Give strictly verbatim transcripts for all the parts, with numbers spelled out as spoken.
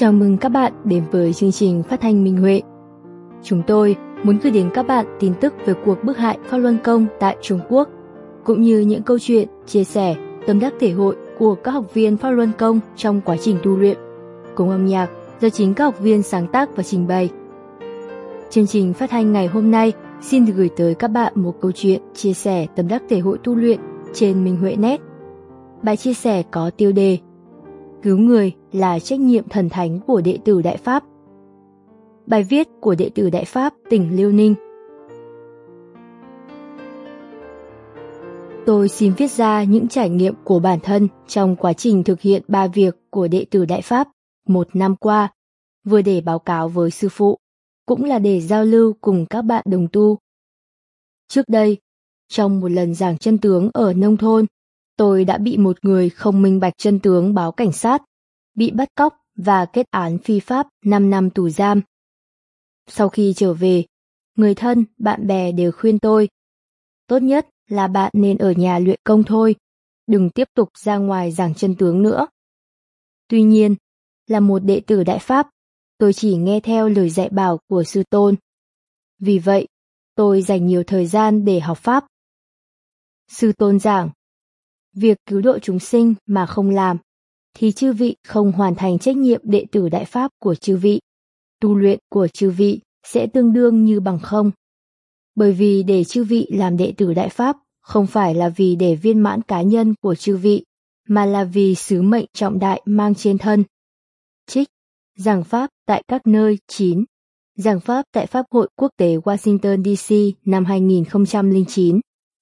Chào mừng các bạn đến với chương trình phát thanh Minh Huệ. Chúng tôi muốn gửi đến các bạn tin tức về cuộc bức hại Pháp Luân Công tại Trung Quốc, cũng như những câu chuyện, chia sẻ, tâm đắc thể hội của các học viên Pháp Luân Công trong quá trình tu luyện, cùng âm nhạc do chính các học viên sáng tác và trình bày. Chương trình phát thanh ngày hôm nay xin được gửi tới các bạn một câu chuyện chia sẻ tâm đắc thể hội tu luyện trên Minh Huệ Net. Bài chia sẻ có tiêu đề Cứu người là trách nhiệm thần thánh của đệ tử Đại Pháp. Bài viết của đệ tử Đại Pháp tỉnh Liêu Ninh. Tôi xin viết ra những trải nghiệm của bản thân trong quá trình thực hiện ba việc của đệ tử Đại Pháp một năm qua, vừa để báo cáo với sư phụ, cũng là để giao lưu cùng các bạn đồng tu. Trước đây, trong một lần giảng chân tướng ở nông thôn, tôi đã bị một người không minh bạch chân tướng báo cảnh sát, bị bắt cóc và kết án phi pháp năm năm tù giam. Sau khi trở về, người thân, bạn bè đều khuyên tôi, tốt nhất là bạn nên ở nhà luyện công thôi, đừng tiếp tục ra ngoài giảng chân tướng nữa. Tuy nhiên, là một đệ tử Đại Pháp, tôi chỉ nghe theo lời dạy bảo của sư tôn. Vì vậy, tôi dành nhiều thời gian để học Pháp. Sư tôn giảng, việc cứu độ chúng sinh mà không làm, thì chư vị không hoàn thành trách nhiệm đệ tử Đại Pháp của chư vị. Tu luyện của chư vị sẽ tương đương như bằng không. Bởi vì để chư vị làm đệ tử Đại Pháp không phải là vì để viên mãn cá nhân của chư vị, mà là vì sứ mệnh trọng đại mang trên thân. Trích, giảng Pháp tại các nơi chín, giảng Pháp tại Pháp hội Quốc tế Washington đê xê năm hai nghìn không trăm lẻ chín.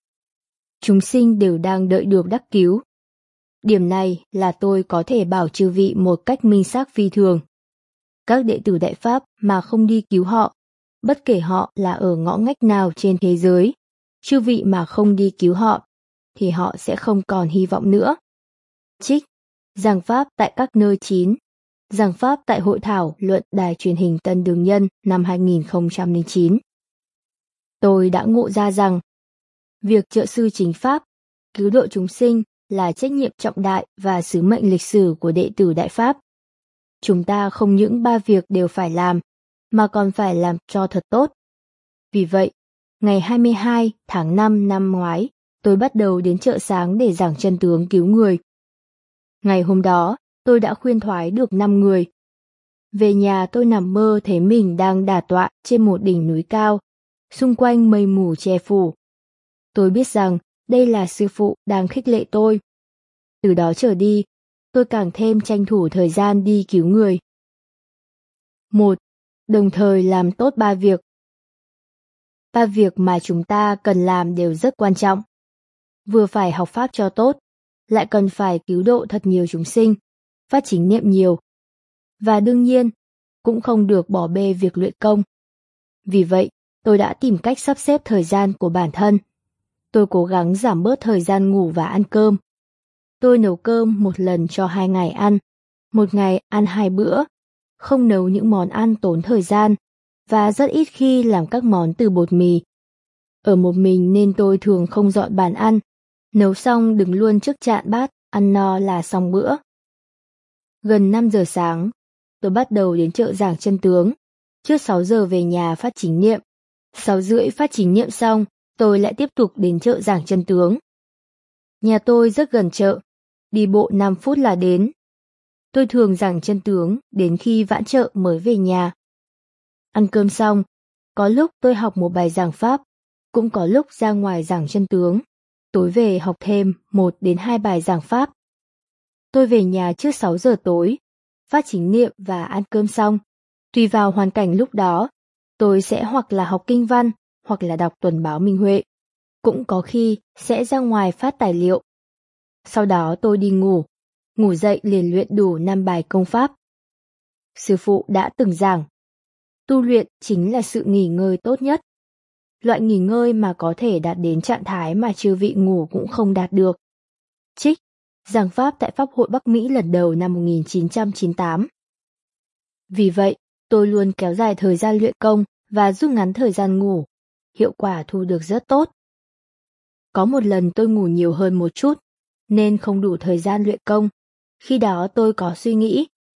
Chúng sinh đều đang đợi được đắc cứu. Điểm này là tôi có thể bảo chư vị một cách minh xác phi thường. Các đệ tử Đại Pháp mà không đi cứu họ, bất kể họ là ở ngõ ngách nào trên thế giới, chư vị mà không đi cứu họ, thì họ sẽ không còn hy vọng nữa. Trích, giảng Pháp tại các nơi chín, giảng Pháp tại Hội thảo luận đài truyền hình Tân Đường Nhân năm hai nghìn không trăm lẻ chín. Tôi đã ngộ ra rằng, việc trợ sư chính Pháp, cứu độ chúng sinh là trách nhiệm trọng đại và sứ mệnh lịch sử của đệ tử Đại Pháp. Chúng ta không những ba việc đều phải làm, mà còn phải làm cho thật tốt. Vì vậy, ngày hai mươi hai tháng năm năm ngoái, tôi bắt đầu đến chợ sáng để giảng chân tướng cứu người. Ngày hôm đó, tôi đã khuyên thoái được năm người. Về nhà tôi nằm mơ thấy mình đang đả tọa trên một đỉnh núi cao, xung quanh mây mù che phủ. Tôi biết rằng đây là sư phụ đang khích lệ tôi. Từ đó trở đi, tôi càng thêm tranh thủ thời gian đi cứu người. một. Đồng thời làm tốt ba việc. Ba việc mà chúng ta cần làm đều rất quan trọng. Vừa phải học Pháp cho tốt, lại cần phải cứu độ thật nhiều chúng sinh, phát chính niệm nhiều. Và đương nhiên, cũng không được bỏ bê việc luyện công. Vì vậy, tôi đã tìm cách sắp xếp thời gian của bản thân. Tôi cố gắng giảm bớt thời gian ngủ và ăn cơm. Tôi nấu cơm một lần cho hai ngày ăn, một ngày ăn hai bữa, không nấu những món ăn tốn thời gian, và rất ít khi làm các món từ bột mì. Ở một mình nên tôi thường không dọn bàn ăn, nấu xong đứng luôn trước chạn bát, ăn no là xong bữa. Gần năm giờ sáng, tôi bắt đầu đến chợ giảng chân tướng. Trước sáu giờ về nhà phát chính niệm. Sáu rưỡi phát chính niệm xong, tôi lại tiếp tục đến chợ giảng chân tướng. Nhà tôi rất gần chợ, đi bộ năm phút là đến. Tôi thường giảng chân tướng đến khi vãn chợ mới về nhà. Ăn cơm xong, có lúc tôi học một bài giảng Pháp, cũng có lúc ra ngoài giảng chân tướng. Tối về học thêm một đến hai bài giảng Pháp. Tôi về nhà trước sáu giờ tối, phát chính niệm và ăn cơm xong. Tùy vào hoàn cảnh lúc đó, tôi sẽ hoặc là học kinh văn, hoặc là đọc tuần báo Minh Huệ. Cũng có khi sẽ ra ngoài phát tài liệu. Sau đó tôi đi ngủ, ngủ dậy liền luyện đủ năm bài công pháp. Sư phụ đã từng giảng, tu luyện chính là sự nghỉ ngơi tốt nhất. Loại nghỉ ngơi mà có thể đạt đến trạng thái mà chư vị ngủ cũng không đạt được. Trích, giảng Pháp tại Pháp hội Bắc Mỹ lần đầu năm một nghìn chín trăm chín mươi tám. Vì vậy, tôi luôn kéo dài thời gian luyện công và rút ngắn thời gian ngủ. Hiệu quả thu được rất tốt. Có một lần tôi ngủ nhiều hơn một chút, nên không đủ thời gian luyện công. Khi đó tôi có suy nghĩ,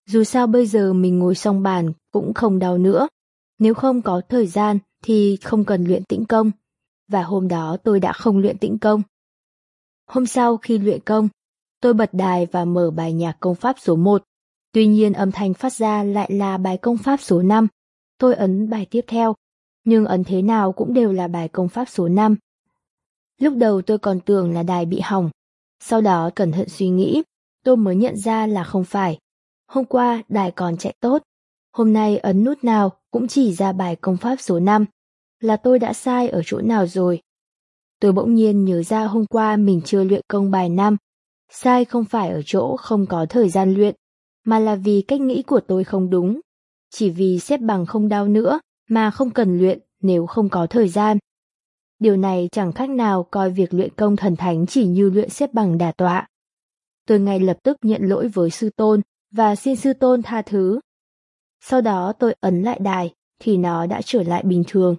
Dù sao bây giờ mình ngồi song bàn cũng không đau nữa. Nếu không có thời gian thì không cần luyện tĩnh công. Và hôm đó tôi đã không luyện tĩnh công. Hôm sau khi luyện công, tôi bật đài và mở bài nhạc công pháp số một. Tuy nhiên âm thanh phát ra lại là bài công pháp số năm. Tôi ấn bài tiếp theo, nhưng ấn thế nào cũng đều là bài công pháp số năm. Lúc đầu tôi còn tưởng là đài bị hỏng. Sau đó cẩn thận suy nghĩ, tôi mới nhận ra là không phải. Hôm qua đài còn chạy tốt. Hôm nay ấn nút nào cũng chỉ ra bài công pháp số năm. Là tôi đã sai ở chỗ nào rồi. Tôi bỗng nhiên nhớ ra hôm qua mình chưa luyện công bài năm. Sai không phải ở chỗ không có thời gian luyện, mà là vì cách nghĩ của tôi không đúng. Chỉ vì xếp bằng không đau nữa mà không cần luyện nếu không có thời gian. Điều này chẳng khác nào coi việc luyện công thần thánh chỉ như luyện xếp bằng đả tọa. Tôi ngay lập tức nhận lỗi với sư tôn và xin sư tôn tha thứ. Sau đó tôi ấn lại đài thì nó đã trở lại bình thường.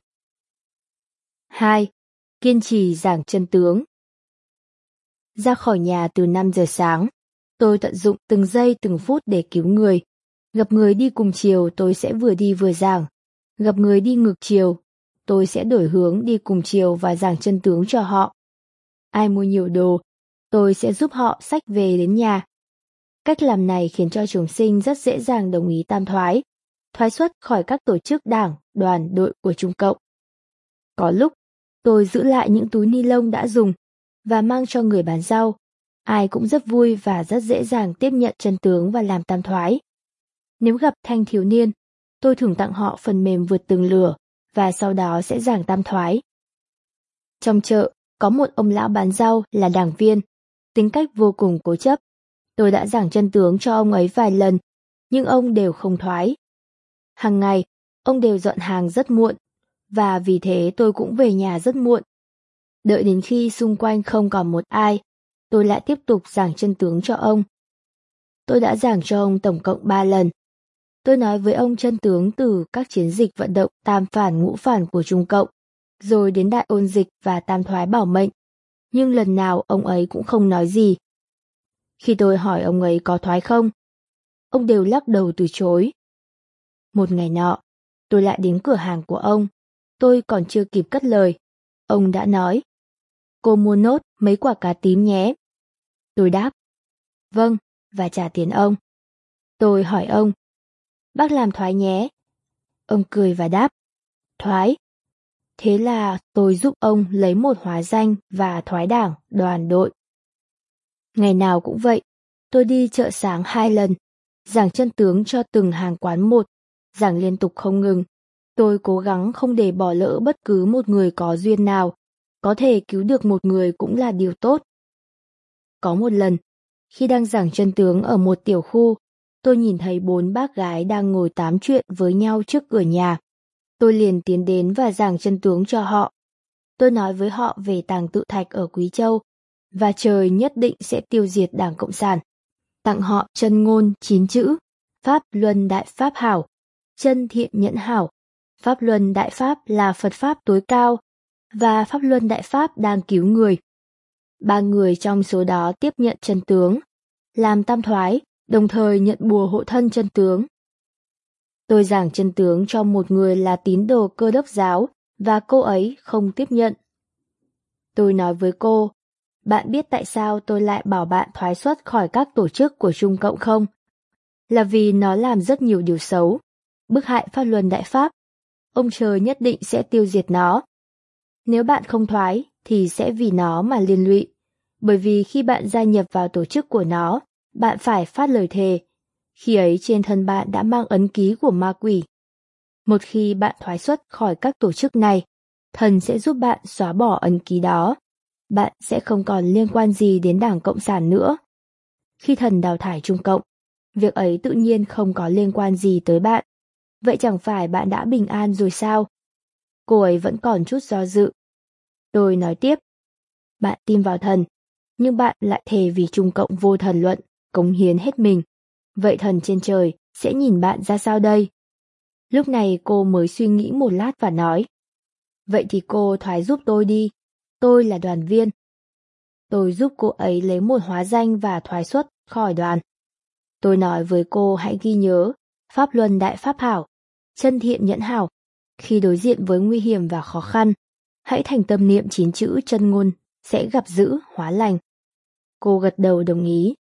hai. Kiên trì giảng chân tướng. Ra khỏi nhà từ năm giờ sáng, tôi tận dụng từng giây từng phút để cứu người. Gặp người đi cùng chiều tôi sẽ vừa đi vừa giảng. Gặp người đi ngược chiều, tôi sẽ đổi hướng đi cùng chiều và giảng chân tướng cho họ. Ai mua nhiều đồ, tôi sẽ giúp họ xách về đến nhà. Cách làm này khiến cho chúng sinh rất dễ dàng đồng ý tam thoái, thoái xuất khỏi các tổ chức đảng, đoàn, đội của Trung Cộng. Có lúc, tôi giữ lại những túi ni lông đã dùng và mang cho người bán rau. Ai cũng rất vui và rất dễ dàng tiếp nhận chân tướng và làm tam thoái. Nếu gặp thanh thiếu niên, tôi thường tặng họ phần mềm vượt tường lửa và sau đó sẽ giảng tam thoái. Trong chợ, có một ông lão bán rau là đảng viên, tính cách vô cùng cố chấp. Tôi đã giảng chân tướng cho ông ấy vài lần, nhưng ông đều không thoái. Hàng ngày, ông đều dọn hàng rất muộn, và vì thế tôi cũng về nhà rất muộn. Đợi đến khi xung quanh không còn một ai, tôi lại tiếp tục giảng chân tướng cho ông. Tôi đã giảng cho ông tổng cộng ba lần. Tôi nói với ông chân tướng từ các chiến dịch vận động tam phản ngũ phản của Trung Cộng, rồi đến đại ôn dịch và tam thoái bảo mệnh. Nhưng lần nào ông ấy cũng không nói gì. Khi tôi hỏi ông ấy có thoái không, ông đều lắc đầu từ chối. Một ngày nọ, tôi lại đến cửa hàng của ông. Tôi còn chưa kịp cất lời, ông đã nói: "Cô mua nốt mấy quả cá tím nhé." Tôi đáp: "Vâng", và trả tiền ông. Tôi hỏi ông: "Bác làm thoái nhé." Ông cười và đáp: "Thoái." Thế là tôi giúp ông lấy một hóa danh và thoái đảng, đoàn, đội. Ngày nào cũng vậy, tôi đi chợ sáng hai lần, giảng chân tướng cho từng hàng quán một, giảng liên tục không ngừng. Tôi cố gắng không để bỏ lỡ bất cứ một người có duyên nào, có thể cứu được một người cũng là điều tốt. Có một lần, khi đang giảng chân tướng ở một tiểu khu, tôi nhìn thấy bốn bác gái đang ngồi tám chuyện với nhau trước cửa nhà. Tôi liền tiến đến và giảng chân tướng cho họ. Tôi nói với họ về tàng tự thạch ở Quý Châu, và trời nhất định sẽ tiêu diệt Đảng Cộng sản. Tặng họ chân ngôn chín chữ: Pháp luân đại pháp hảo, chân thiện nhẫn hảo. Pháp luân đại pháp là Phật pháp tối cao, và Pháp luân đại pháp đang cứu người. Ba người trong số đó tiếp nhận chân tướng, làm tam thoái, đồng thời nhận bùa hộ thân chân tướng. Tôi giảng chân tướng cho một người là tín đồ Cơ Đốc giáo, và cô ấy không tiếp nhận. Tôi nói với cô: "Bạn biết tại sao tôi lại bảo bạn thoái xuất khỏi các tổ chức của Trung Cộng không? Là vì nó làm rất nhiều điều xấu, bức hại Pháp luân đại pháp. Ông trời nhất định sẽ tiêu diệt nó. Nếu bạn không thoái thì sẽ vì nó mà liên lụy, bởi vì khi bạn gia nhập vào tổ chức của nó, bạn phải phát lời thề. Khi ấy trên thân bạn đã mang ấn ký của ma quỷ. Một khi bạn thoái xuất khỏi các tổ chức này, thần sẽ giúp bạn xóa bỏ ấn ký đó. Bạn sẽ không còn liên quan gì đến Đảng Cộng sản nữa. Khi thần đào thải Trung Cộng, việc ấy tự nhiên không có liên quan gì tới bạn. Vậy chẳng phải bạn đã bình an rồi sao?" Cô ấy vẫn còn chút do dự. Tôi nói tiếp: "Bạn tin vào thần, nhưng bạn lại thề vì Trung Cộng vô thần luận, cống hiến hết mình. Vậy thần trên trời sẽ nhìn bạn ra sao đây?" Lúc này cô mới suy nghĩ một lát và nói: "Vậy thì cô thoái giúp tôi đi, tôi là đoàn viên." Tôi giúp cô ấy lấy một hóa danh và thoái xuất khỏi đoàn. Tôi nói với cô hãy ghi nhớ, pháp luân đại pháp hảo, chân thiện nhẫn hảo. Khi đối diện với nguy hiểm và khó khăn, hãy thành tâm niệm chín chữ chân ngôn, sẽ gặp dữ, hóa lành. Cô gật đầu đồng ý.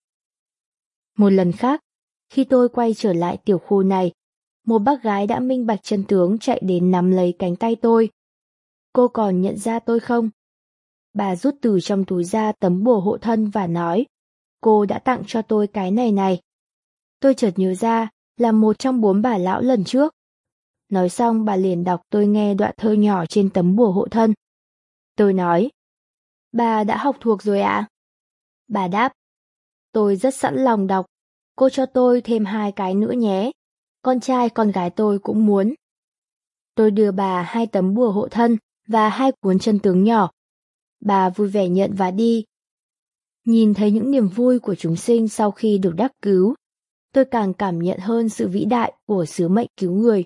Một lần khác, khi tôi quay trở lại tiểu khu này, một bác gái đã minh bạch chân tướng chạy đến nắm lấy cánh tay tôi. Cô còn nhận ra tôi không? Bà rút từ trong túi ra tấm bùa hộ thân và nói, cô đã tặng cho tôi cái này này. Tôi chợt nhớ ra là một trong bốn bà lão lần trước. Nói xong bà liền đọc tôi nghe đoạn thơ nhỏ trên tấm bùa hộ thân. Tôi nói, bà đã học thuộc rồi ạ? Bà đáp, tôi rất sẵn lòng đọc, cô cho tôi thêm hai cái nữa nhé, con trai con gái tôi cũng muốn. Tôi đưa bà hai tấm bùa hộ thân và hai cuốn chân tướng nhỏ. Bà vui vẻ nhận và đi. Nhìn thấy những niềm vui của chúng sinh sau khi được đắc cứu, tôi càng cảm nhận hơn sự vĩ đại của sứ mệnh cứu người.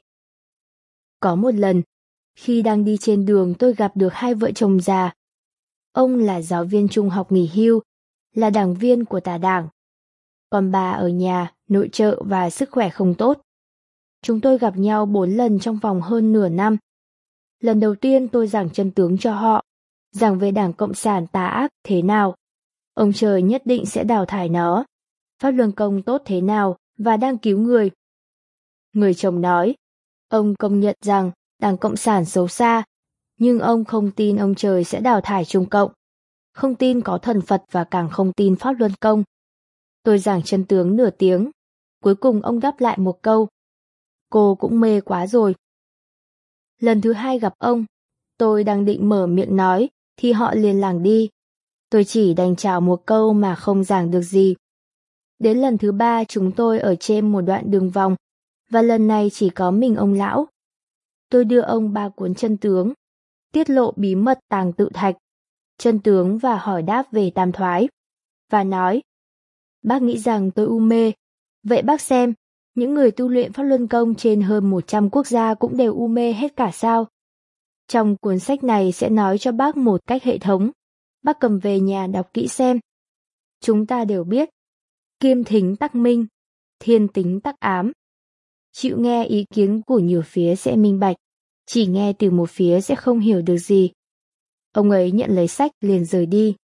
Có một lần, khi đang đi trên đường tôi gặp được hai vợ chồng già. Ông là giáo viên trung học nghỉ hưu, là đảng viên của tà đảng. Còn bà ở nhà, nội trợ và sức khỏe không tốt. Chúng tôi gặp nhau bốn lần trong vòng hơn nửa năm. Lần đầu tiên tôi giảng chân tướng cho họ, giảng về Đảng Cộng sản tà ác thế nào. Ông trời nhất định sẽ đào thải nó. Pháp luân công tốt thế nào và đang cứu người. Người chồng nói, ông công nhận rằng Đảng Cộng sản xấu xa, nhưng ông không tin ông trời sẽ đào thải Trung Cộng, không tin có thần Phật và càng không tin Pháp luân công. Tôi giảng chân tướng nửa tiếng, cuối cùng ông đáp lại một câu, cô cũng mê quá rồi. Lần thứ hai gặp ông, tôi đang định mở miệng nói, thì họ liền lảng đi. Tôi chỉ đành chào một câu mà không giảng được gì. Đến lần thứ ba chúng tôi ở trên một đoạn đường vòng, và lần này chỉ có mình ông lão. Tôi đưa ông ba cuốn chân tướng, tiết lộ bí mật tàng tự thạch, chân tướng và hỏi đáp về tam thoái, và nói, bác nghĩ rằng tôi u mê, vậy bác xem, những người tu luyện pháp luân công trên hơn một trăm quốc gia cũng đều u mê hết cả sao? Trong cuốn sách này sẽ nói cho bác một cách hệ thống, bác cầm về nhà đọc kỹ xem. Chúng ta đều biết, kiêm thính tắc minh, thiên tính tắc ám. Chịu nghe ý kiến của nhiều phía sẽ minh bạch, chỉ nghe từ một phía sẽ không hiểu được gì. Ông ấy nhận lấy sách liền rời đi.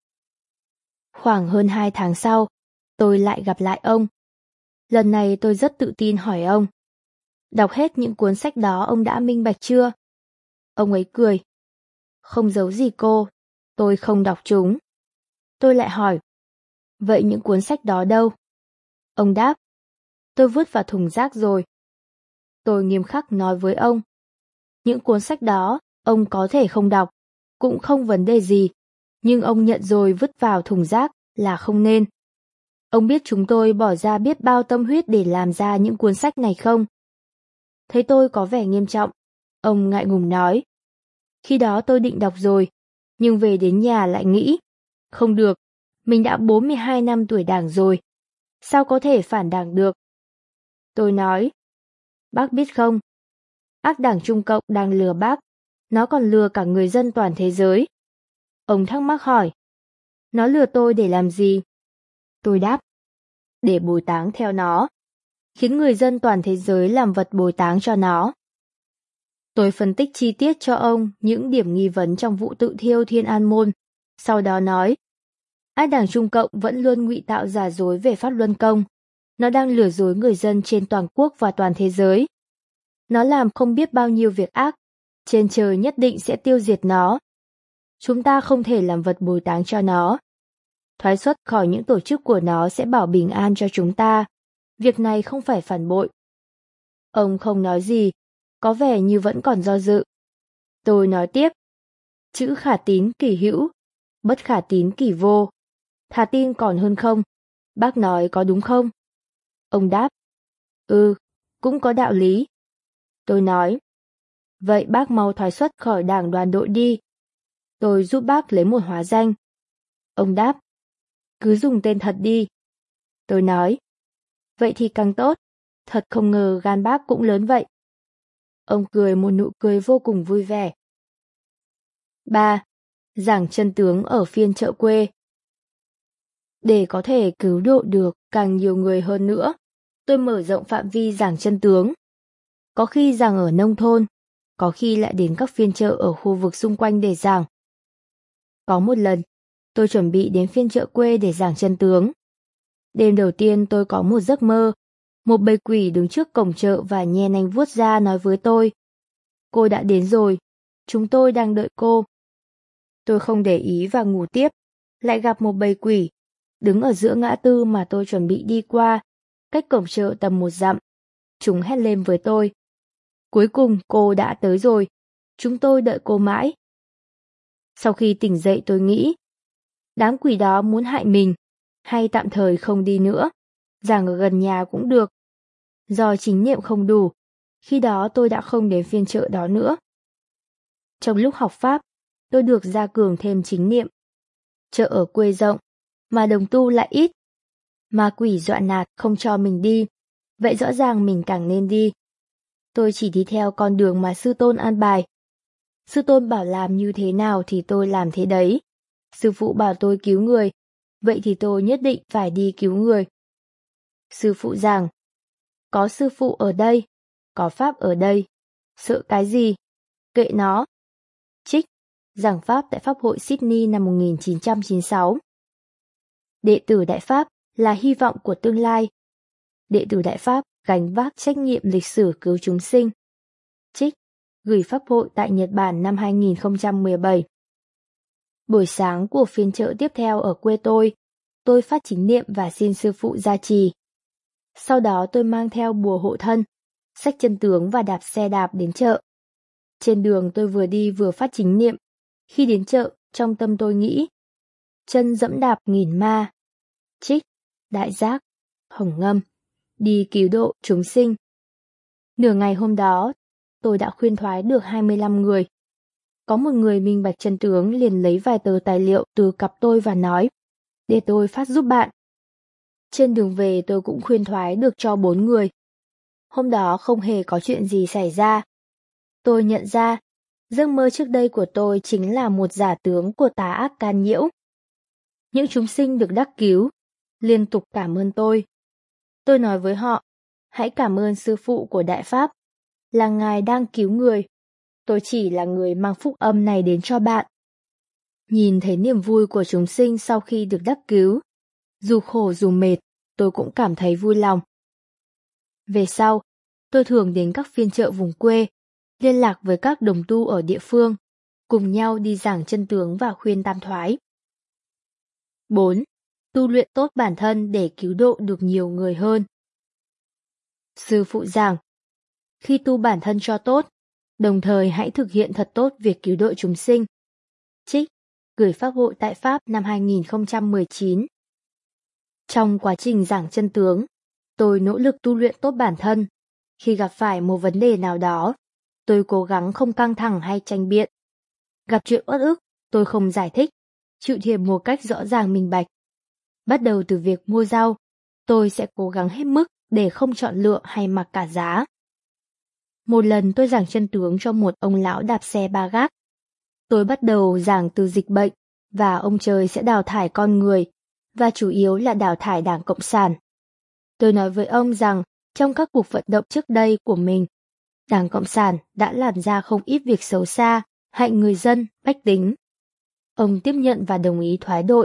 Khoảng hơn hai tháng sau, tôi lại gặp lại ông. Lần này tôi rất tự tin hỏi ông, đọc hết những cuốn sách đó ông đã minh bạch chưa? Ông ấy cười. Không giấu gì cô, tôi không đọc chúng. Tôi lại hỏi, vậy những cuốn sách đó đâu? Ông đáp, tôi vứt vào thùng rác rồi. Tôi nghiêm khắc nói với ông, những cuốn sách đó, ông có thể không đọc, cũng không vấn đề gì, nhưng ông nhận rồi vứt vào thùng rác là không nên. Ông biết chúng tôi bỏ ra biết bao tâm huyết để làm ra những cuốn sách này không? Thấy tôi có vẻ nghiêm trọng, ông ngại ngùng nói, khi đó tôi định đọc rồi, nhưng về đến nhà lại nghĩ, không được, mình đã bốn mươi hai năm tuổi đảng rồi, sao có thể phản đảng được? Tôi nói, bác biết không, ác đảng Trung Cộng đang lừa bác, nó còn lừa cả người dân toàn thế giới. Ông thắc mắc hỏi, nó lừa tôi để làm gì? Tôi đáp, để bồi táng theo nó, khiến người dân toàn thế giới làm vật bồi táng cho nó. Tôi phân tích chi tiết cho ông những điểm nghi vấn trong vụ tự thiêu Thiên An Môn, sau đó nói, ác đảng Trung Cộng vẫn luôn ngụy tạo giả dối về pháp luân công, nó đang lừa dối người dân trên toàn quốc và toàn thế giới. Nó làm không biết bao nhiêu việc ác, trên trời nhất định sẽ tiêu diệt nó. Chúng ta không thể làm vật bồi táng cho nó. Thoái xuất khỏi những tổ chức của nó sẽ bảo bình an cho chúng ta. Việc này không phải phản bội. Ông không nói gì, có vẻ như vẫn còn do dự. Tôi nói tiếp, chữ khả tín kỷ hữu, bất khả tín kỷ vô. Thà tin còn hơn không, bác nói có đúng không? Ông đáp, ừ, cũng có đạo lý. Tôi nói, vậy bác mau thoái xuất khỏi đảng đoàn đội đi. Tôi giúp bác lấy một hóa danh. Ông đáp, cứ dùng tên thật đi. Tôi nói, vậy thì càng tốt, thật không ngờ gan bác cũng lớn vậy. Ông cười một nụ cười vô cùng vui vẻ. ba. Giảng chân tướng ở phiên chợ quê. Để có thể cứu độ được càng nhiều người hơn nữa, tôi mở rộng phạm vi giảng chân tướng. Có khi giảng ở nông thôn, có khi lại đến các phiên chợ ở khu vực xung quanh để giảng. Có một lần, tôi chuẩn bị đến phiên chợ quê để giảng chân tướng. Đêm đầu tiên tôi có một giấc mơ, một bầy quỷ đứng trước cổng chợ và nhe nanh vuốt ra nói với tôi: "Cô đã đến rồi, chúng tôi đang đợi cô." Tôi không để ý và ngủ tiếp, lại gặp một bầy quỷ, đứng ở giữa ngã tư mà tôi chuẩn bị đi qua, cách cổng chợ tầm một dặm. Chúng hét lên với tôi: "Cuối cùng cô đã tới rồi, chúng tôi đợi cô mãi." Sau khi tỉnh dậy tôi nghĩ, đám quỷ đó muốn hại mình, hay tạm thời không đi nữa, giảng ở gần nhà cũng được. Do chính niệm không đủ, khi đó tôi đã không đến phiên chợ đó nữa. Trong lúc học Pháp, tôi được gia cường thêm chính niệm. Chợ ở quê rộng, mà đồng tu lại ít. Ma quỷ dọa nạt không cho mình đi, vậy rõ ràng mình càng nên đi. Tôi chỉ đi theo con đường mà sư tôn an bài. Sư tôn bảo làm như thế nào thì tôi làm thế đấy. Sư phụ bảo tôi cứu người, vậy thì tôi nhất định phải đi cứu người. Sư phụ giảng: "Có sư phụ ở đây, có Pháp ở đây, sợ cái gì? Kệ nó." Trích giảng Pháp tại Pháp hội Sydney năm một nghìn chín trăm chín mươi sáu. Đệ tử Đại Pháp là hy vọng của tương lai. Đệ tử Đại Pháp gánh vác trách nhiệm lịch sử cứu chúng sinh. Trích gửi Pháp hội tại Nhật Bản năm hai nghìn không trăm mười bảy. Buổi sáng của phiên chợ tiếp theo ở quê tôi, tôi phát chính niệm và xin sư phụ gia trì. Sau đó tôi mang theo bùa hộ thân, xách chân tướng và đạp xe đạp đến chợ. Trên đường tôi vừa đi vừa phát chính niệm. Khi đến chợ, trong tâm tôi nghĩ: chân dẫm đạp nghìn ma. Trích Đại Giác, Hồng Ngâm, đi cứu độ chúng sinh. Nửa ngày hôm đó, tôi đã khuyên thoái được hai mươi lăm người. Có một người minh bạch chân tướng liền lấy vài tờ tài liệu từ cặp tôi và nói: "Để tôi phát giúp bạn." Trên đường về tôi cũng khuyên thoái được cho bốn người. Hôm đó không hề có chuyện gì xảy ra. Tôi nhận ra, giấc mơ trước đây của tôi chính là một giả tướng của tà ác can nhiễu. Những chúng sinh được đắc cứu, liên tục cảm ơn tôi. Tôi nói với họ: "Hãy cảm ơn sư phụ của Đại Pháp, là Ngài đang cứu người. Tôi chỉ là người mang phúc âm này đến cho bạn." Nhìn thấy niềm vui của chúng sinh sau khi được đắc cứu, dù khổ dù mệt, tôi cũng cảm thấy vui lòng. Về sau, tôi thường đến các phiên chợ vùng quê, liên lạc với các đồng tu ở địa phương, cùng nhau đi giảng chân tướng và khuyên tam thoái. bốn. Tu luyện tốt bản thân để cứu độ được nhiều người hơn. Sư phụ giảng: khi tu bản thân cho tốt, đồng thời hãy thực hiện thật tốt việc cứu độ chúng sinh. Trích gửi Pháp hội tại Pháp năm hai nghìn không trăm mười chín. Trong quá trình giảng chân tướng, tôi nỗ lực tu luyện tốt bản thân. Khi gặp phải một vấn đề nào đó, tôi cố gắng không căng thẳng hay tranh biện. Gặp chuyện uất ức, tôi không giải thích, chịu thiệt một cách rõ ràng minh bạch. Bắt đầu từ việc mua rau, tôi sẽ cố gắng hết mức để không chọn lựa hay mặc cả giá. Một lần tôi giảng chân tướng cho một ông lão đạp xe ba gác. Tôi bắt đầu giảng từ dịch bệnh và ông trời sẽ đào thải con người, và chủ yếu là đào thải Đảng Cộng sản. Tôi nói với ông rằng trong các cuộc vận động trước đây của mình, Đảng Cộng sản đã làm ra không ít việc xấu xa, hại người dân, bách tính. Ông tiếp nhận và đồng ý thoái đội.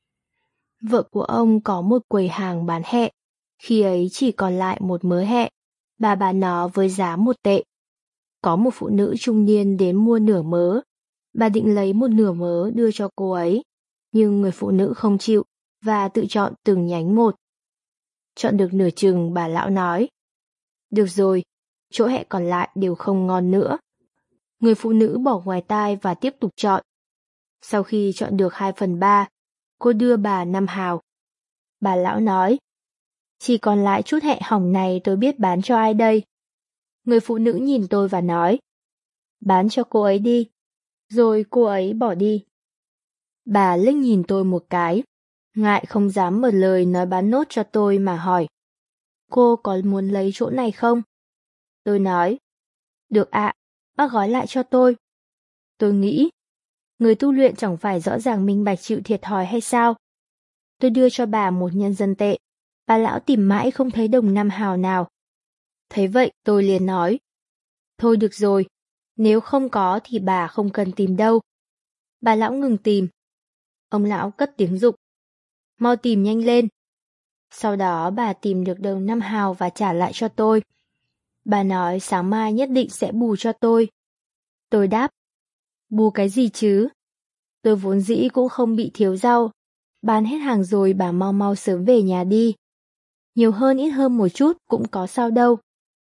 Vợ của ông có một quầy hàng bán hẹ, khi ấy chỉ còn lại một mớ hẹ, bà bán nó với giá một tệ. Có một phụ nữ trung niên đến mua nửa mớ, bà định lấy một nửa mớ đưa cho cô ấy, nhưng người phụ nữ không chịu và tự chọn từng nhánh một. Chọn được nửa chừng, bà lão nói: "Được rồi, chỗ hẹ còn lại đều không ngon nữa." Người phụ nữ bỏ ngoài tai và tiếp tục chọn. Sau khi chọn được hai phần ba, cô đưa bà năm hào. Bà lão nói: "Chỉ còn lại chút hẹ hỏng này, tôi biết bán cho ai đây?" Người phụ nữ nhìn tôi và nói: "Bán cho cô ấy đi." Rồi cô ấy bỏ đi. Bà liếc nhìn tôi một cái, ngại không dám mở lời nói bán nốt cho tôi mà hỏi: "Cô có muốn lấy chỗ này không?" Tôi nói: "Được ạ, bác gói lại cho tôi." Tôi nghĩ, người tu luyện chẳng phải rõ ràng minh bạch chịu thiệt thòi hay sao? Tôi đưa cho bà một nhân dân tệ. Bà lão tìm mãi không thấy đồng năm hào nào. Thấy vậy tôi liền nói, thôi được rồi, nếu không có thì bà không cần tìm đâu. Bà lão ngừng tìm. Ông lão cất tiếng giục, mau tìm nhanh lên. Sau đó bà tìm được đồng năm hào và trả lại cho tôi. Bà nói sáng mai nhất định sẽ bù cho tôi. Tôi đáp, bù cái gì chứ? Tôi vốn dĩ cũng không bị thiếu rau. Bán hết hàng rồi bà mau mau sớm về nhà đi. Nhiều hơn ít hơn một chút cũng có sao đâu.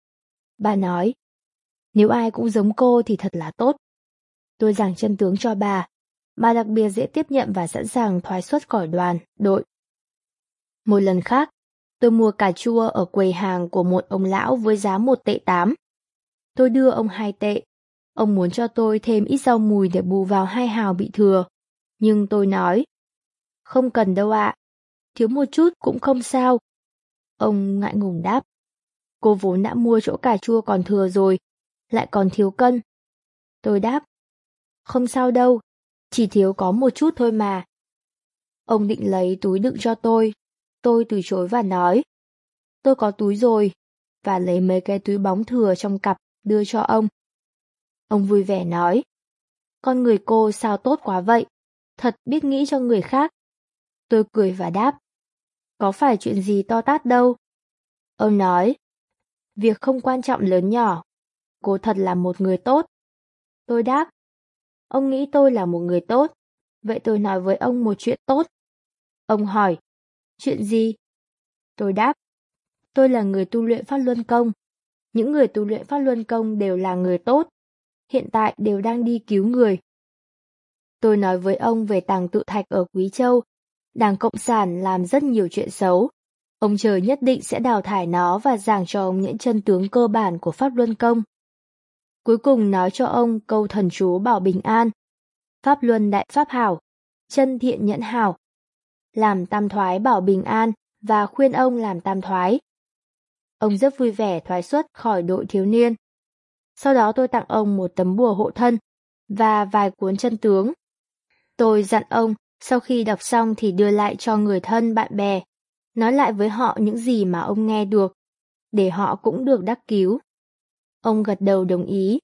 Bà nói, nếu ai cũng giống cô thì thật là tốt. Tôi giảng chân tướng cho bà. Bà đặc biệt dễ tiếp nhận và sẵn sàng thoái xuất khỏi đoàn, đội. Một lần khác, tôi mua cà chua ở quầy hàng của một ông lão với giá một tệ tám. Tôi đưa ông hai tệ. Ông muốn cho tôi thêm ít rau mùi để bù vào hai hào bị thừa. Nhưng tôi nói, không cần đâu ạ. Thiếu một chút cũng không sao. Ông ngại ngùng đáp, cô vốn đã mua chỗ cà chua còn thừa rồi, lại còn thiếu cân. Tôi đáp, không sao đâu, chỉ thiếu có một chút thôi mà. Ông định lấy túi đựng cho tôi. Tôi từ chối và nói, tôi có túi rồi, và lấy mấy cái túi bóng thừa trong cặp đưa cho ông. Ông vui vẻ nói, con người cô sao tốt quá vậy, thật biết nghĩ cho người khác. Tôi cười và đáp, có phải chuyện gì to tát đâu. Ông nói, việc không quan trọng lớn nhỏ, cô thật là một người tốt. Tôi đáp, ông nghĩ tôi là một người tốt, vậy tôi nói với ông một chuyện tốt. Ông hỏi, chuyện gì? Tôi đáp, tôi là người tu luyện Pháp Luân Công. Những người tu luyện Pháp Luân Công đều là người tốt, hiện tại đều đang đi cứu người. Tôi nói với ông về Tàng Tự Thạch ở Quý Châu. Đảng Cộng sản làm rất nhiều chuyện xấu. Ông trời nhất định sẽ đào thải nó và giảng cho ông những chân tướng cơ bản của Pháp Luân Công. Cuối cùng nói cho ông câu thần chú bảo bình an. Pháp Luân đại pháp hảo, chân thiện nhẫn hảo. Làm tam thoái bảo bình an và khuyên ông làm tam thoái. Ông rất vui vẻ thoái xuất khỏi đội thiếu niên. Sau đó tôi tặng ông một tấm bùa hộ thân và vài cuốn chân tướng. Tôi dặn ông sau khi đọc xong thì đưa lại cho người thân bạn bè, nói lại với họ những gì mà ông nghe được, để họ cũng được đắc cứu. Ông gật đầu đồng ý.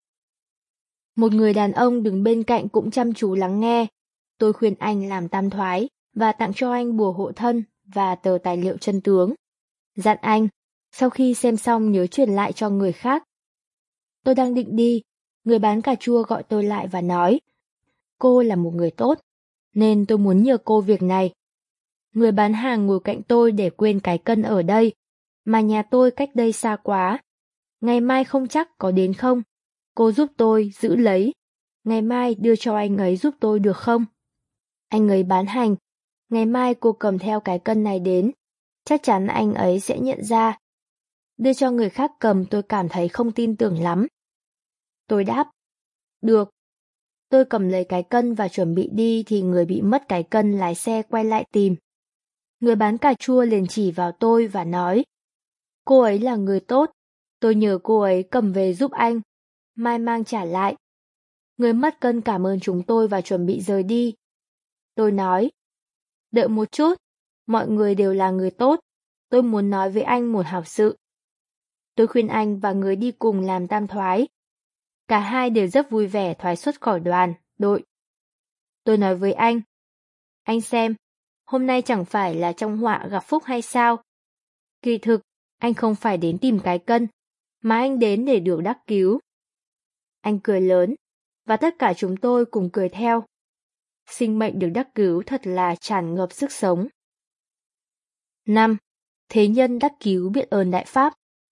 Một người đàn ông đứng bên cạnh cũng chăm chú lắng nghe. Tôi khuyên anh làm tam thoái và tặng cho anh bùa hộ thân và tờ tài liệu chân tướng. Dặn anh, sau khi xem xong nhớ truyền lại cho người khác. Tôi đang định đi, người bán cà chua gọi tôi lại và nói, cô là một người tốt, nên tôi muốn nhờ cô việc này. Người bán hàng ngồi cạnh tôi để quên cái cân ở đây, mà nhà tôi cách đây xa quá. Ngày mai không chắc có đến không? Cô giúp tôi giữ lấy. Ngày mai đưa cho anh ấy giúp tôi được không? Anh ấy bán hành. Ngày mai cô cầm theo cái cân này đến. Chắc chắn anh ấy sẽ nhận ra. Đưa cho người khác cầm tôi cảm thấy không tin tưởng lắm. Tôi đáp. Được. Tôi cầm lấy cái cân và chuẩn bị đi thì người bị mất cái cân lái xe quay lại tìm. Người bán cà chua liền chỉ vào tôi và nói, cô ấy là người tốt, tôi nhờ cô ấy cầm về giúp anh, mai mang trả lại. Người mất cân cảm ơn chúng tôi và chuẩn bị rời đi. Tôi nói, đợi một chút, mọi người đều là người tốt, tôi muốn nói với anh một hảo sự. Tôi khuyên anh và người đi cùng làm tam thoái. Cả hai đều rất vui vẻ thoái xuất khỏi đoàn, đội. Tôi nói với anh, anh xem, hôm nay chẳng phải là trong họa gặp phúc hay sao? Kỳ thực, anh không phải đến tìm cái cân, mà anh đến để được đắc cứu. Anh cười lớn, và tất cả chúng tôi cùng cười theo. Sinh mệnh được đắc cứu thật là tràn ngập sức sống. năm. Thế nhân đắc cứu biết ơn Đại Pháp.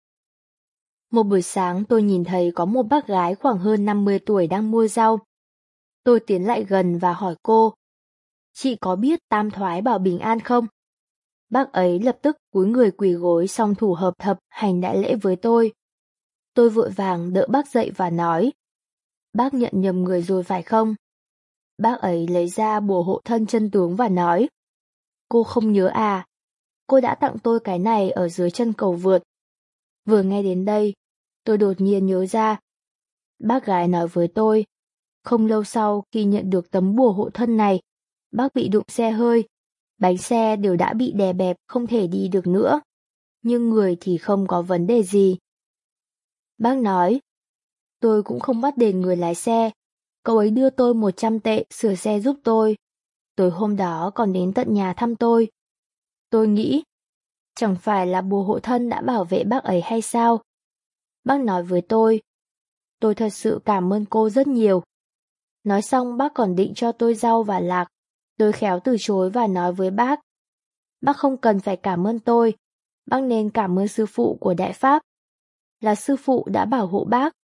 Một buổi sáng tôi nhìn thấy có một bác gái khoảng hơn năm mươi tuổi đang mua rau. Tôi tiến lại gần và hỏi cô, chị có biết tam thoái bảo bình an không? Bác ấy lập tức cúi người quỳ gối song thủ hợp thập hành đại lễ với tôi. Tôi vội vàng đỡ bác dậy và nói, bác nhận nhầm người rồi phải không? Bác ấy lấy ra bùa hộ thân chân tướng và nói, cô không nhớ à? Cô đã tặng tôi cái này ở dưới chân cầu vượt. Vừa nghe đến đây, tôi đột nhiên nhớ ra. Bác gái nói với tôi, không lâu sau khi nhận được tấm bùa hộ thân này, bác bị đụng xe hơi, bánh xe đều đã bị đè bẹp không thể đi được nữa. nhưng người thì không có vấn đề gì. Bác nói, tôi cũng không bắt đền người lái xe. Cậu ấy đưa tôi một trăm tệ sửa xe giúp tôi. Tối hôm đó còn đến tận nhà thăm tôi. Tôi nghĩ, chẳng phải là bùa hộ thân đã bảo vệ bác ấy hay sao? Bác nói với tôi, tôi thật sự cảm ơn cô rất nhiều. Nói xong bác còn định cho tôi rau và lạc. Tôi khéo từ chối và nói với bác, bác không cần phải cảm ơn tôi, bác nên cảm ơn sư phụ của Đại Pháp. Là sư phụ đã bảo hộ bác.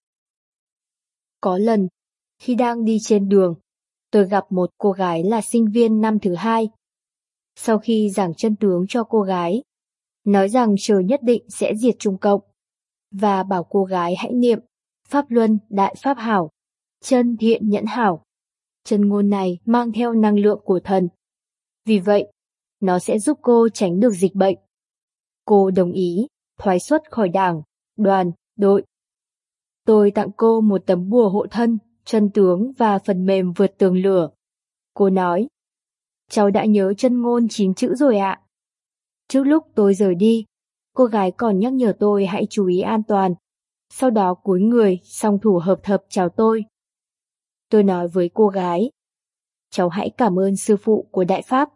Có lần, khi đang đi trên đường, tôi gặp một cô gái là sinh viên năm thứ hai. Sau khi giảng chân tướng cho cô gái, nói rằng trời nhất định sẽ diệt Trung Cộng, và bảo cô gái hãy niệm Pháp Luân Đại Pháp Hảo, chân thiện nhẫn hảo. Chân ngôn này mang theo năng lượng của thần. Vì vậy, nó sẽ giúp cô tránh được dịch bệnh. Cô đồng ý, thoái xuất khỏi đảng, đoàn, đội. Tôi tặng cô một tấm bùa hộ thân, chân tướng và phần mềm vượt tường lửa. Cô nói, cháu đã nhớ chân ngôn chín chữ rồi ạ. Trước lúc tôi rời đi, cô gái còn nhắc nhở tôi hãy chú ý an toàn. Sau đó cúi người, song thủ hợp thập chào tôi. Tôi nói với cô gái, cháu hãy cảm ơn sư phụ của Đại Pháp.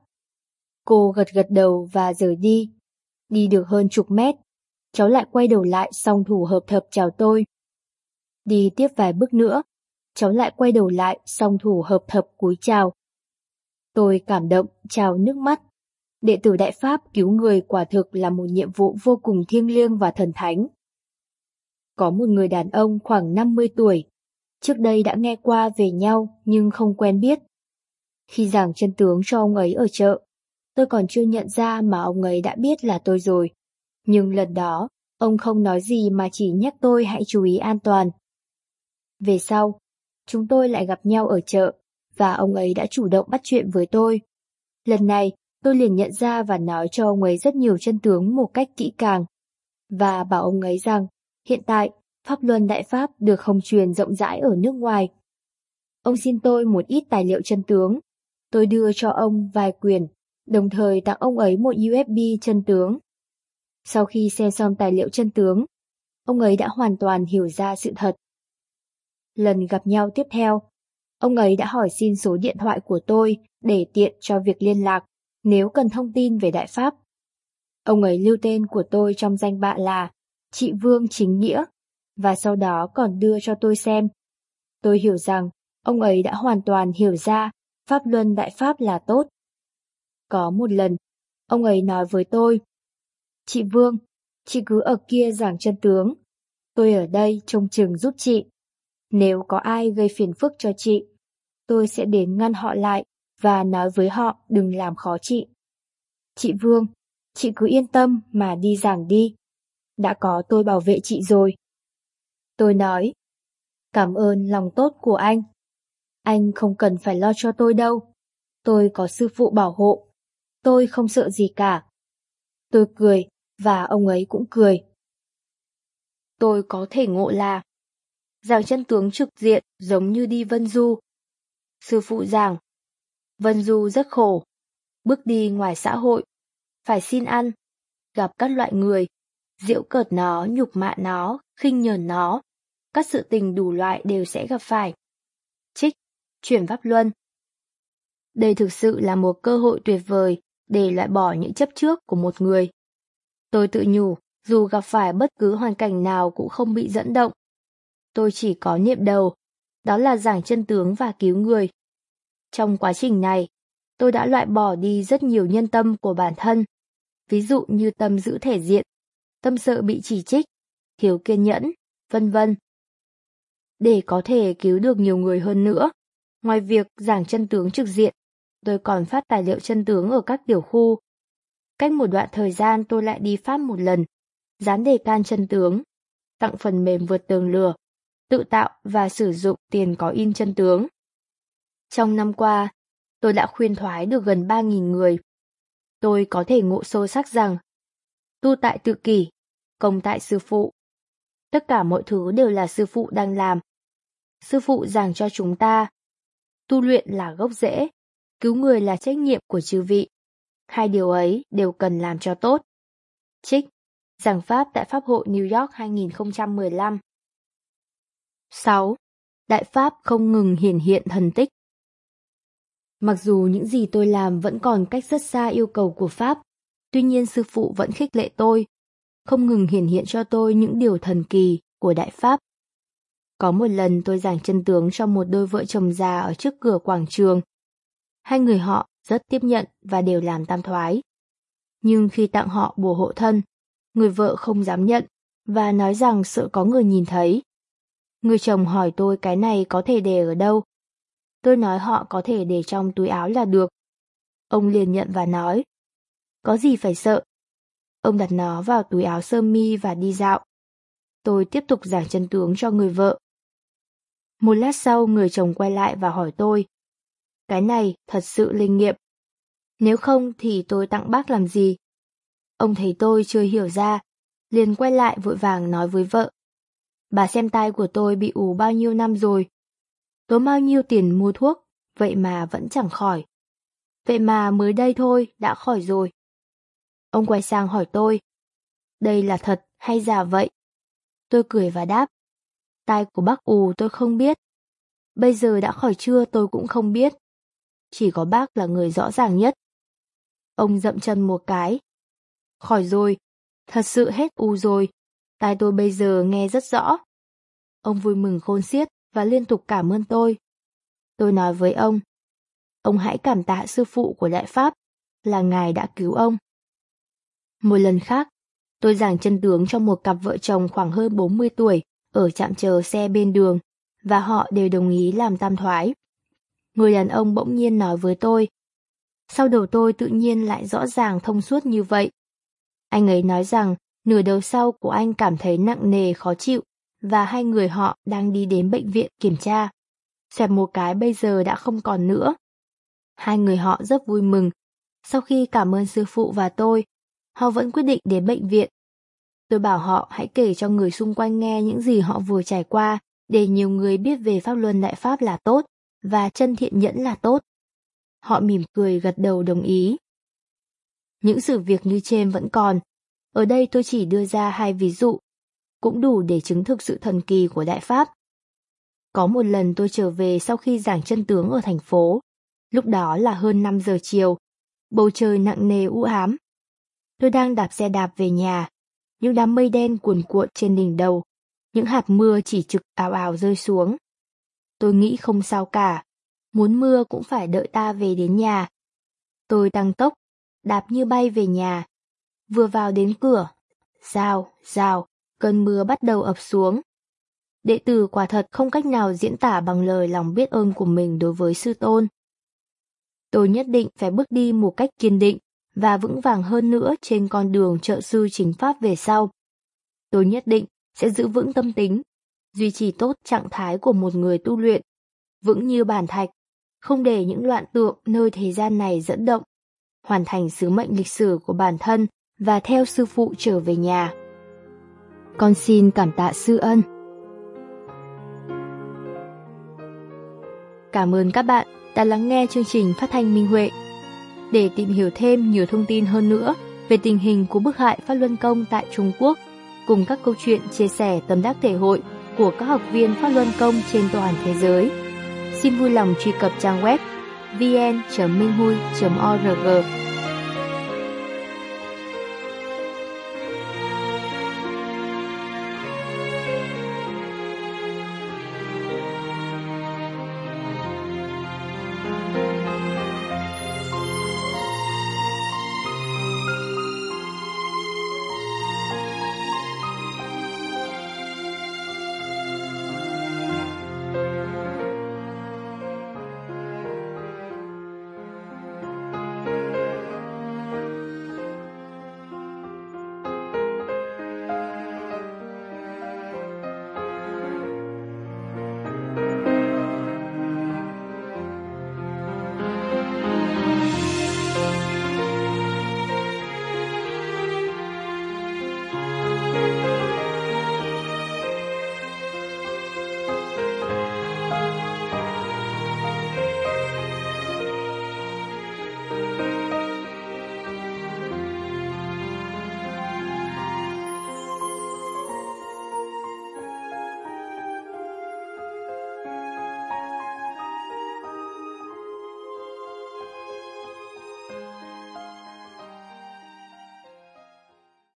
Cô gật gật đầu và rời đi. Đi được hơn chục mét, cháu lại quay đầu lại song thủ hợp thập chào tôi. Đi tiếp vài bước nữa, cháu lại quay đầu lại song thủ hợp thập cúi chào. Tôi cảm động, trào nước mắt. Đệ tử Đại Pháp cứu người quả thực là một nhiệm vụ vô cùng thiêng liêng và thần thánh. Có một người đàn ông khoảng năm mươi tuổi, trước đây đã nghe qua về nhau nhưng không quen biết. Khi giảng chân tướng cho ông ấy ở chợ, tôi còn chưa nhận ra mà ông ấy đã biết là tôi rồi. Nhưng lần đó, ông không nói gì mà chỉ nhắc tôi hãy chú ý an toàn. Về sau, chúng tôi lại gặp nhau ở chợ, và ông ấy đã chủ động bắt chuyện với tôi. Lần này, tôi liền nhận ra và nói cho ông ấy rất nhiều chân tướng một cách kỹ càng, và bảo ông ấy rằng, hiện tại, Pháp Luân Đại Pháp được hồng truyền rộng rãi ở nước ngoài. Ông xin tôi một ít tài liệu chân tướng. Tôi đưa cho ông vài quyển, đồng thời tặng ông ấy một u ét bê chân tướng. Sau khi xem xong tài liệu chân tướng, ông ấy đã hoàn toàn hiểu ra sự thật. Lần gặp nhau tiếp theo, ông ấy đã hỏi xin số điện thoại của tôi để tiện cho việc liên lạc nếu cần thông tin về Đại Pháp. Ông ấy lưu tên của tôi trong danh bạ là chị Vương Chính Nghĩa, và sau đó còn đưa cho tôi xem. Tôi hiểu rằng ông ấy đã hoàn toàn hiểu ra Pháp Luân Đại Pháp là tốt. Có một lần, ông ấy nói với tôi, chị Vương, chị cứ ở kia giảng chân tướng. Tôi ở đây trông chừng giúp chị. Nếu có ai gây phiền phức cho chị, tôi sẽ đến ngăn họ lại và nói với họ đừng làm khó chị. Chị Vương, chị cứ yên tâm mà đi giảng đi. Đã có tôi bảo vệ chị rồi. Tôi nói, cảm ơn lòng tốt của anh. Anh không cần phải lo cho tôi đâu. Tôi có sư phụ bảo hộ. Tôi không sợ gì cả. Tôi cười, và ông ấy cũng cười. Tôi có thể ngộ là giảng chân tướng trực diện giống như đi Vân Du. Sư phụ giảng, Vân Du rất khổ, bước đi ngoài xã hội, phải xin ăn, gặp các loại người, giễu cợt nó, nhục mạ nó, khinh nhờn nó, các sự tình đủ loại đều sẽ gặp phải. Trích, chuyển pháp luân. Đây thực sự là một cơ hội tuyệt vời để loại bỏ những chấp trước của một người. Tôi tự nhủ, dù gặp phải bất cứ hoàn cảnh nào cũng không bị dẫn động. Tôi chỉ có niệm đầu, đó là giảng chân tướng và cứu người. Trong quá trình này, tôi đã loại bỏ đi rất nhiều nhân tâm của bản thân, ví dụ như tâm giữ thể diện, tâm sợ bị chỉ trích, thiếu kiên nhẫn, vân vân. Để có thể cứu được nhiều người hơn nữa, ngoài việc giảng chân tướng trực diện, tôi còn phát tài liệu chân tướng ở các tiểu khu. Cách một đoạn thời gian tôi lại đi Pháp một lần, dán đề can chân tướng, tặng phần mềm vượt tường lửa, tự tạo và sử dụng tiền có in chân tướng. Trong năm qua, tôi đã khuyên thoái được gần ba nghìn người. Tôi có thể ngộ sâu sắc rằng, tu tại tự kỷ, công tại sư phụ. Tất cả mọi thứ đều là sư phụ đang làm. Sư phụ giảng cho chúng ta. Tu luyện là gốc rễ, cứu người là trách nhiệm của chư vị. Hai điều ấy đều cần làm cho tốt. Trích, Giảng pháp tại Pháp hội New York hai nghìn không trăm mười lăm. sáu. Đại Pháp không ngừng hiển hiện thần tích. Mặc dù những gì tôi làm vẫn còn cách rất xa yêu cầu của Pháp, tuy nhiên sư phụ vẫn khích lệ tôi, không ngừng hiển hiện cho tôi những điều thần kỳ của Đại Pháp. Có một lần tôi giảng chân tướng cho một đôi vợ chồng già ở trước cửa quảng trường. Hai người họ rất tiếp nhận và đều làm tam thoái. Nhưng khi tặng họ bùa hộ thân, người vợ không dám nhận và nói rằng sợ có người nhìn thấy. Người chồng hỏi tôi cái này có thể để ở đâu. Tôi nói họ có thể để trong túi áo là được. Ông liền nhận và nói, có gì phải sợ. Ông đặt nó vào túi áo sơ mi và đi dạo. Tôi tiếp tục giảng chân tướng cho người vợ. Một lát sau người chồng quay lại và hỏi tôi, cái này thật sự linh nghiệm. Nếu không thì tôi tặng bác làm gì? Ông thấy tôi chưa hiểu ra, liền quay lại vội vàng nói với vợ. Bà xem tai của tôi bị ù bao nhiêu năm rồi. Tốn bao nhiêu tiền mua thuốc, vậy mà vẫn chẳng khỏi. Vậy mà mới đây thôi, đã khỏi rồi. Ông quay sang hỏi tôi, đây là thật hay giả vậy? Tôi cười và đáp, tai của bác ù tôi không biết. Bây giờ đã khỏi chưa tôi cũng không biết. Chỉ có bác là người rõ ràng nhất. Ông dậm chân một cái. Khỏi rồi, thật sự hết ù rồi. Tai tôi bây giờ nghe rất rõ. Ông vui mừng khôn xiết và liên tục cảm ơn tôi. Tôi nói với ông, ông hãy cảm tạ sư phụ của Đại Pháp, là ngài đã cứu ông. Một lần khác, tôi giảng chân tướng cho một cặp vợ chồng khoảng hơn bốn mươi tuổi ở trạm chờ xe bên đường, và họ đều đồng ý làm tam thoái. Người đàn ông bỗng nhiên nói với tôi, sao đầu tôi tự nhiên lại rõ ràng thông suốt như vậy? Anh ấy nói rằng nửa đầu sau của anh cảm thấy nặng nề khó chịu, và hai người họ đang đi đến bệnh viện kiểm tra. Xoẹt một cái bây giờ đã không còn nữa. Hai người họ rất vui mừng. Sau khi cảm ơn sư phụ và tôi, họ vẫn quyết định đến bệnh viện. Tôi bảo họ hãy kể cho người xung quanh nghe những gì họ vừa trải qua, để nhiều người biết về pháp luân Đại Pháp là tốt, và chân thiện nhẫn là tốt. Họ mỉm cười gật đầu đồng ý. Những sự việc như trên vẫn còn. Ở đây tôi chỉ đưa ra hai ví dụ, cũng đủ để chứng thực sự thần kỳ của Đại Pháp. Có một lần tôi trở về sau khi giảng chân tướng ở thành phố. Lúc đó là hơn năm giờ chiều. Bầu trời nặng nề u ám. Tôi đang đạp xe đạp về nhà. Những đám mây đen cuồn cuộn trên đỉnh đầu. Những hạt mưa chỉ trực ào ào rơi xuống. Tôi nghĩ không sao cả. Muốn mưa cũng phải đợi ta về đến nhà. Tôi tăng tốc, đạp như bay về nhà. Vừa vào đến cửa, rào, rào, cơn mưa bắt đầu ập xuống. Đệ tử quả thật không cách nào diễn tả bằng lời lòng biết ơn của mình đối với sư tôn. Tôi nhất định phải bước đi một cách kiên định và vững vàng hơn nữa trên con đường trợ sư chính pháp về sau. Tôi nhất định sẽ giữ vững tâm tính, duy trì tốt trạng thái của một người tu luyện, vững như bàn thạch, không để những loạn tượng nơi thế gian này dẫn động, hoàn thành sứ mệnh lịch sử của bản thân và theo sư phụ trở về nhà. Con xin cảm tạ sư ân. Cảm ơn các bạn đã lắng nghe chương trình phát thanh Minh Huệ. Để tìm hiểu thêm nhiều thông tin hơn nữa về tình hình của bức hại Pháp Luân Công tại Trung Quốc, cùng các câu chuyện chia sẻ tâm đắc thể hội của các học viên Pháp Luân Công trên toàn thế giới, xin vui lòng truy cập trang web vn chấm minh hui chấm org